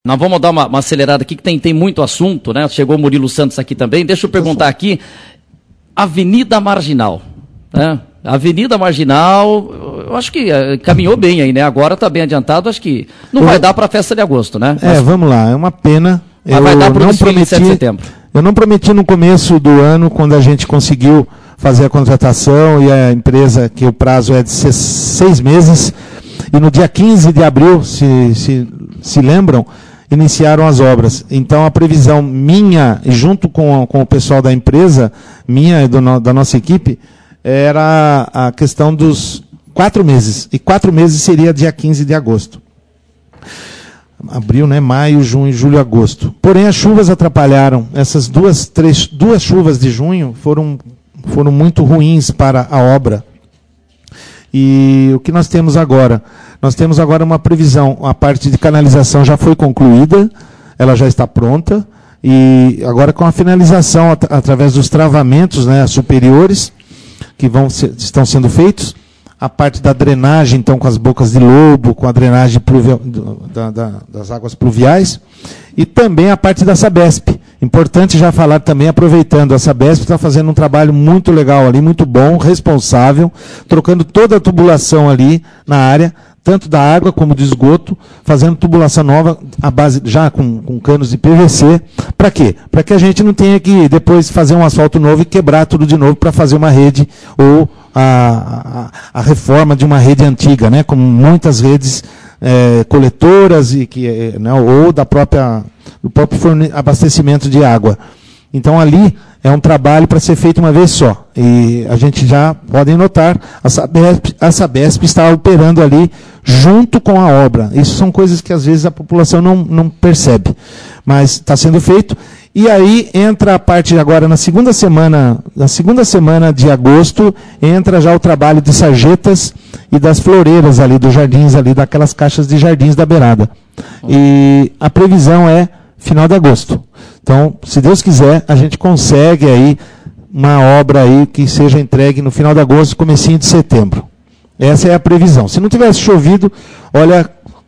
Nós vamos dar uma acelerada aqui, que tem muito assunto, né? Chegou o Murilo Santos aqui também. Deixa eu perguntar aqui, Avenida Marginal, né? Avenida Marginal, eu acho que caminhou bem aí, né? Agora está bem adiantado, acho que não vai dar para a festa de agosto, né? Vamos lá, é uma pena. Mas vai dar para o desfile de 7 de setembro. Eu não prometi no começo do ano, quando a gente conseguiu fazer a contratação e a empresa, que o prazo é de 6 meses, e no dia 15 de abril, se lembram, iniciaram as obras. Então, a previsão minha, e junto com o pessoal da empresa, minha e da nossa equipe, era a questão dos 4 meses. E 4 meses seria dia 15 de agosto. Abril, né? Maio, junho, julho, agosto. Porém, as chuvas atrapalharam. Essas duas chuvas de junho foram muito ruins para a obra. E o que nós temos agora? Nós temos agora uma previsão. A parte de canalização já foi concluída, ela já está pronta, e agora com a finalização através dos travamentos, né, superiores, que estão sendo feitos, a parte da drenagem, então, com as bocas de lobo, com a drenagem das águas pluviais, e também a parte da Sabesp. Importante já falar também, aproveitando, a Sabesp está fazendo um trabalho muito legal ali, muito bom, responsável, trocando toda a tubulação ali na área, tanto da água como do esgoto, fazendo tubulação nova, a base já com canos de PVC. Para quê? Para que a gente não tenha que depois fazer um asfalto novo e quebrar tudo de novo para fazer uma rede ou a reforma de uma rede antiga, né? Como muitas redes coletoras e ou do próprio abastecimento de água. Então ali é um trabalho para ser feito uma vez só. E a gente já podem notar, a Sabesp está operando ali junto com a obra. Isso são coisas que às vezes a população não percebe. Mas está sendo feito. E aí entra a parte agora, na segunda semana de agosto, entra já o trabalho de sarjetas e das floreiras ali, dos jardins ali, daquelas caixas de jardins da beirada. E a previsão é final de agosto. Então, se Deus quiser, a gente consegue aí uma obra aí que seja entregue no final de agosto, comecinho de setembro. Essa é a previsão. Se não tivesse chovido, olha,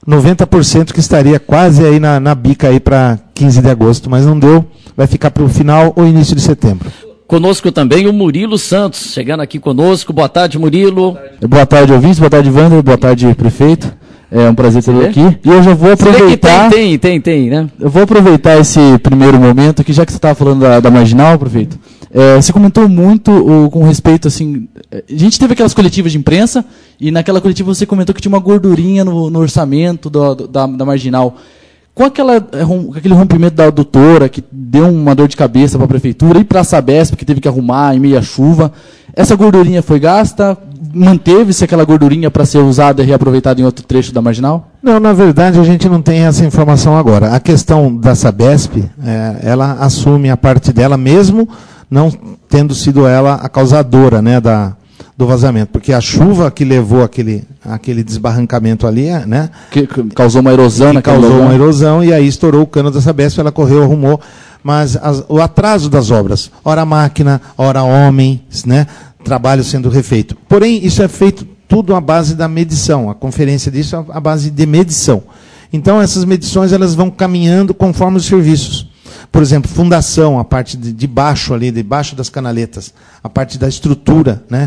90% que estaria quase aí na bica aí para 15 de agosto, mas não deu, vai ficar para o final ou início de setembro. Conosco também o Murilo Santos, chegando aqui conosco. Boa tarde, Murilo. Boa tarde, ouvintes. Boa tarde, Wander. Boa tarde, prefeito. É um prazer tê-lo aqui. E eu já vou aproveitar... Tem, né? Eu vou aproveitar esse primeiro momento aqui, já que você estava falando da Marginal, prefeito. Você comentou muito com respeito, assim... A gente teve aquelas coletivas de imprensa, e naquela coletiva você comentou que tinha uma gordurinha no orçamento da Marginal. Com aquele rompimento da adutora, que deu uma dor de cabeça para a prefeitura, e para a Sabesp, que teve que arrumar em meia chuva, essa gordurinha foi gasta? Manteve-se aquela gordurinha para ser usada e reaproveitada em outro trecho da Marginal? Não, na verdade a gente não tem essa informação agora. A questão da Sabesp, ela assume a parte dela, mesmo não tendo sido ela a causadora, né, do vazamento. Porque a chuva que levou aquele desbarrancamento ali, né? Que causou uma erosão. Causou uma erosão e aí estourou o cano da Sabesp, ela correu, arrumou. Mas o atraso das obras, ora máquina, ora homens, né? Trabalho sendo refeito. Porém, isso é feito tudo à base da medição. A conferência disso é à base de medição. Então, essas medições elas vão caminhando conforme os serviços. Por exemplo, fundação, a parte de baixo ali, debaixo das canaletas, a parte da estrutura, né,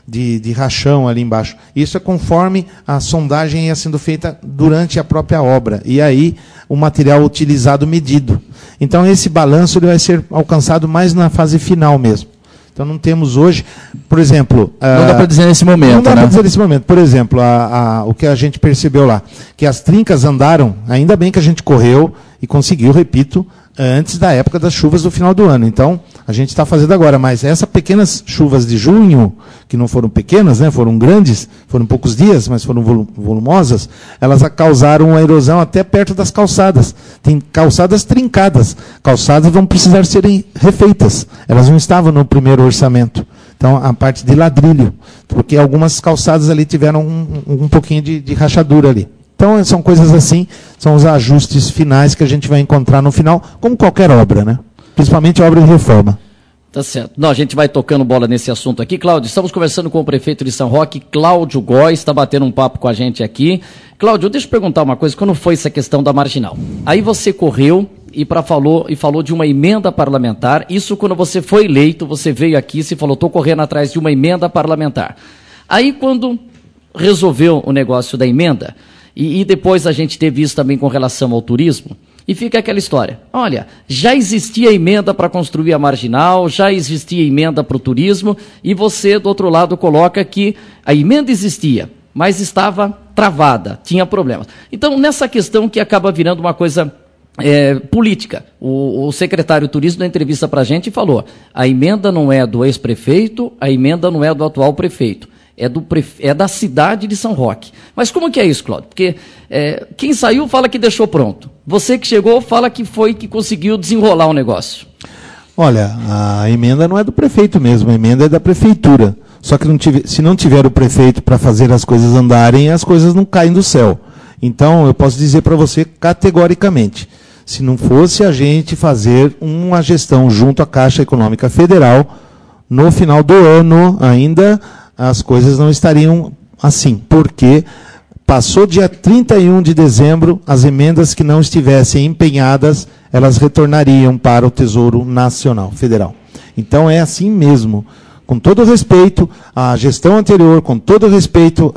de rachão ali embaixo. Isso é conforme a sondagem ia sendo feita durante a própria obra. E aí, o material utilizado medido. Então, esse balanço ele vai ser alcançado mais na fase final mesmo. Então, não temos hoje, por exemplo... Não dá para dizer nesse momento, Não dá para dizer nesse momento. Por exemplo, o que a gente percebeu lá, que as trincas andaram, ainda bem que a gente correu e conseguiu, repito, antes da época das chuvas do final do ano. Então, a gente está fazendo agora, mas essas pequenas chuvas de junho, que não foram pequenas, né, foram grandes, foram poucos dias, mas foram volumosas, elas causaram uma erosão até perto das calçadas. Tem calçadas trincadas. Calçadas vão precisar serem refeitas. Elas não estavam no primeiro orçamento. Então, a parte de ladrilho, porque algumas calçadas ali tiveram um pouquinho de rachadura ali. Então, são coisas assim, são os ajustes finais que a gente vai encontrar no final, como qualquer obra, né? Principalmente obra de reforma. Tá certo. Não, a gente vai tocando bola nesse assunto aqui. Cláudio, estamos conversando com o prefeito de São Roque, Cláudio Góes, está batendo um papo com a gente aqui. Cláudio, deixa eu perguntar uma coisa, quando foi essa questão da marginal? Aí você correu falou de uma emenda parlamentar, isso quando você foi eleito, você veio aqui e se falou, estou correndo atrás de uma emenda parlamentar. Aí quando resolveu o negócio da emenda, e depois a gente teve isso também com relação ao turismo, e fica aquela história, olha, já existia emenda para construir a marginal, já existia emenda para o turismo, e você, do outro lado, coloca que a emenda existia, mas estava travada, tinha problemas. Então, nessa questão que acaba virando uma coisa política, o secretário de turismo, na entrevista para a gente, falou, a emenda não é do ex-prefeito, a emenda não é do atual prefeito. É da cidade de São Roque. Mas como que é isso, Cláudio? Porque quem saiu fala que deixou pronto. Você que chegou fala que foi que conseguiu desenrolar o negócio. Olha, a emenda não é do prefeito mesmo, a emenda é da prefeitura. Só que se não tiver o prefeito para fazer as coisas andarem, as coisas não caem do céu. Então, eu posso dizer para você categoricamente, se não fosse a gente fazer uma gestão junto à Caixa Econômica Federal, no final do ano ainda as coisas não estariam assim, porque passou dia 31 de dezembro, as emendas que não estivessem empenhadas, elas retornariam para o Tesouro Nacional, Federal. Então é assim mesmo, com todo respeito à gestão anterior, com todo respeito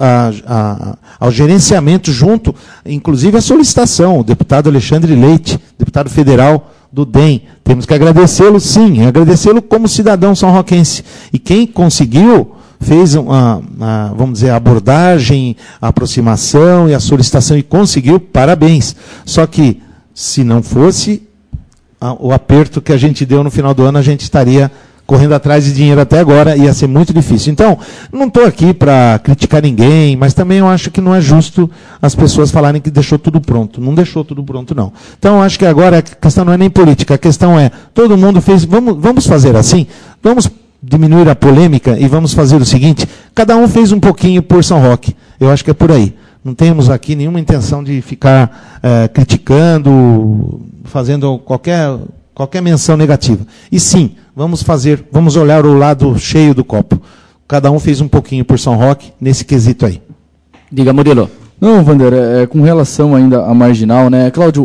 ao gerenciamento junto, inclusive a solicitação, o deputado Alexandre Leite, deputado federal do DEM, temos que agradecê-lo sim, agradecê-lo como cidadão são-roquense. E quem conseguiu fez vamos dizer, a abordagem, a aproximação e a solicitação e conseguiu, parabéns. Só que, se não fosse o aperto que a gente deu no final do ano, a gente estaria correndo atrás de dinheiro até agora, ia ser muito difícil. Então, não estou aqui para criticar ninguém, mas também eu acho que não é justo as pessoas falarem que deixou tudo pronto. Não deixou tudo pronto, não. Então, eu acho que agora a questão não é nem política, a questão é, todo mundo fez, vamos fazer assim, vamos diminuir a polêmica e vamos fazer o seguinte, cada um fez um pouquinho por São Roque. Eu acho que é por aí. Não temos aqui nenhuma intenção de ficar criticando, fazendo qualquer menção negativa. E sim, vamos olhar o lado cheio do copo. Cada um fez um pouquinho por São Roque, nesse quesito aí. Diga, Murilo. Não, Vander, com relação ainda à marginal, né, Cláudio,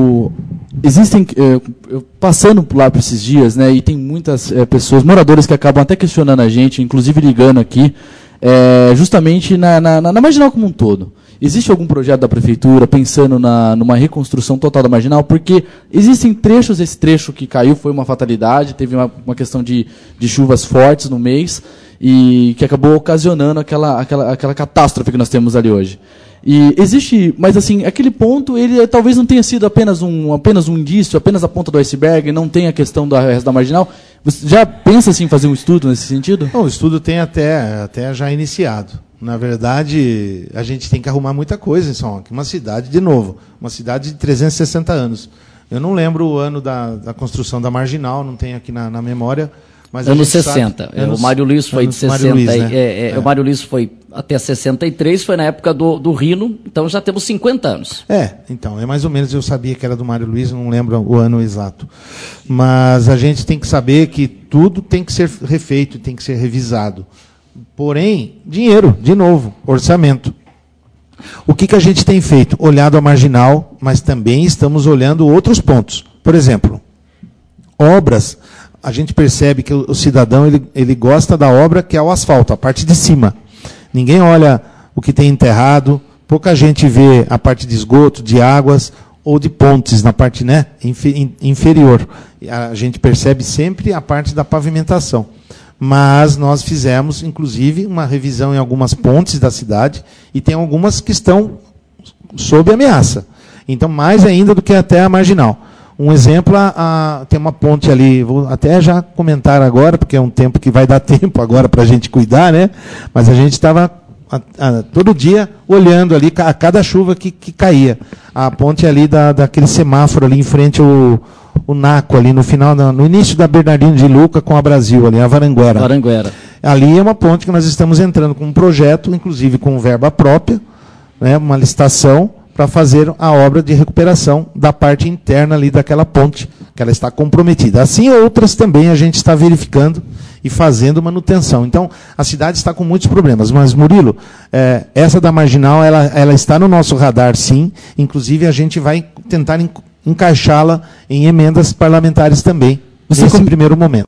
existem, passando lá por esses dias, né, e tem muitas pessoas, moradores que acabam até questionando a gente, inclusive ligando aqui, justamente na marginal como um todo. Existe algum projeto da prefeitura pensando numa reconstrução total da marginal? Porque existem trechos, esse trecho que caiu foi uma fatalidade, teve uma questão de chuvas fortes no mês, e que acabou ocasionando aquela catástrofe que nós temos ali hoje. E existe, mas assim, aquele ponto, ele talvez não tenha sido apenas um indício, apenas a ponta do iceberg, não tem a questão do resto da marginal. Você já pensa assim, em fazer um estudo nesse sentido? Bom, o estudo tem até já iniciado. Na verdade, a gente tem que arrumar muita coisa em São Roque. Uma cidade, de novo, uma cidade de 360 anos. Eu não lembro o ano da construção da marginal, não tenho aqui na memória. Mas anos 60. O Mário Luiz foi de 60. Luiz, né? O Mário Luiz foi até 63, foi na época do Rino, então já temos 50 anos. Então, é mais ou menos, eu sabia que era do Mário Luiz, não lembro o ano exato. Mas a gente tem que saber que tudo tem que ser refeito, tem que ser revisado. Porém, dinheiro, de novo, orçamento. O que a gente tem feito? Olhado a marginal, mas também estamos olhando outros pontos. Por exemplo, obras. A gente percebe que o cidadão ele gosta da obra que é o asfalto, a parte de cima. Ninguém olha o que tem enterrado, pouca gente vê a parte de esgoto, de águas ou de pontes na parte inferior. A gente percebe sempre a parte da pavimentação. Mas nós fizemos, inclusive, uma revisão em algumas pontes da cidade e tem algumas que estão sob ameaça. Então, mais ainda do que até a marginal. Um exemplo, tem uma ponte ali, vou até já comentar agora, porque é um tempo que vai dar tempo agora para a gente cuidar, né? Mas a gente estava todo dia olhando ali a cada chuva que caía. A ponte ali daquele semáforo ali em frente ao Naco, ali no final, no início da Bernardino de Luca com a Brasil, ali, a Varanguera. Ali é uma ponte que nós estamos entrando com um projeto, inclusive com verba própria, né, uma licitação, para fazer a obra de recuperação da parte interna ali daquela ponte, que ela está comprometida. Assim, outras também a gente está verificando e fazendo manutenção. Então, a cidade está com muitos problemas. Mas, Murilo, essa da Marginal, ela está no nosso radar, sim. Inclusive, a gente vai tentar encaixá-la em emendas parlamentares também, nesse primeiro momento.